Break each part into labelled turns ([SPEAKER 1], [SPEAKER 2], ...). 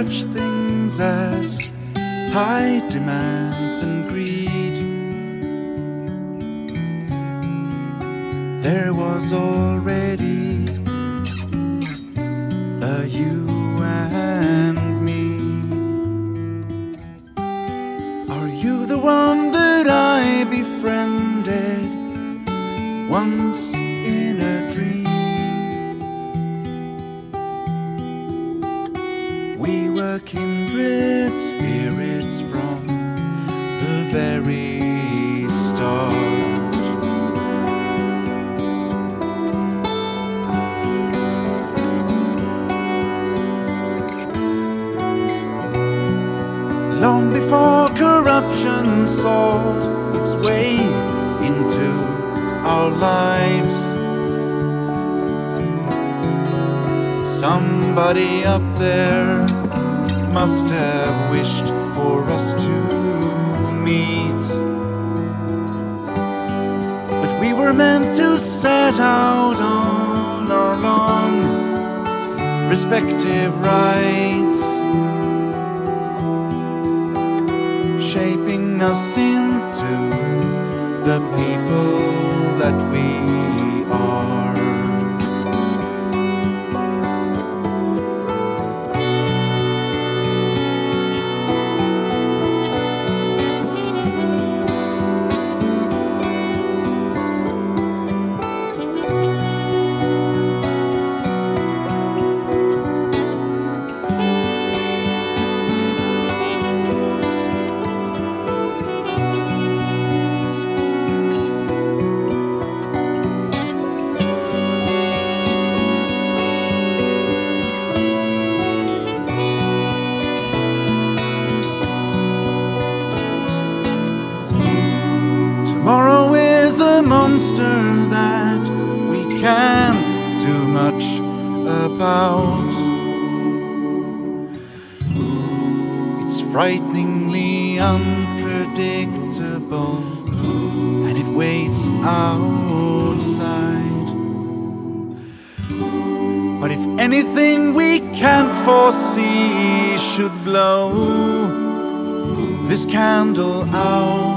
[SPEAKER 1] such things as high demands and greed. There was already a you and me. Are you the one that I befriended once in a dream? We were kindred spirits from the very start. Long before corruption sought its way into our lives, somebody up there must have wished for us to meet. But we were meant to set out on our long respective rides, shaping us into the people that we are. Tomorrow is a monster that we can't do much about. It's frighteningly unpredictable, and it waits outside. But if anything we can't foresee should blow this candle out,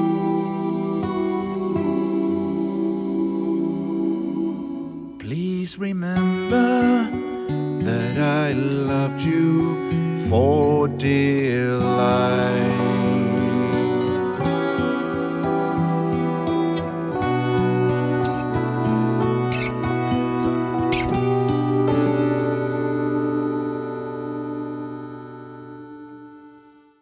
[SPEAKER 1] please remember that I loved you for dear life.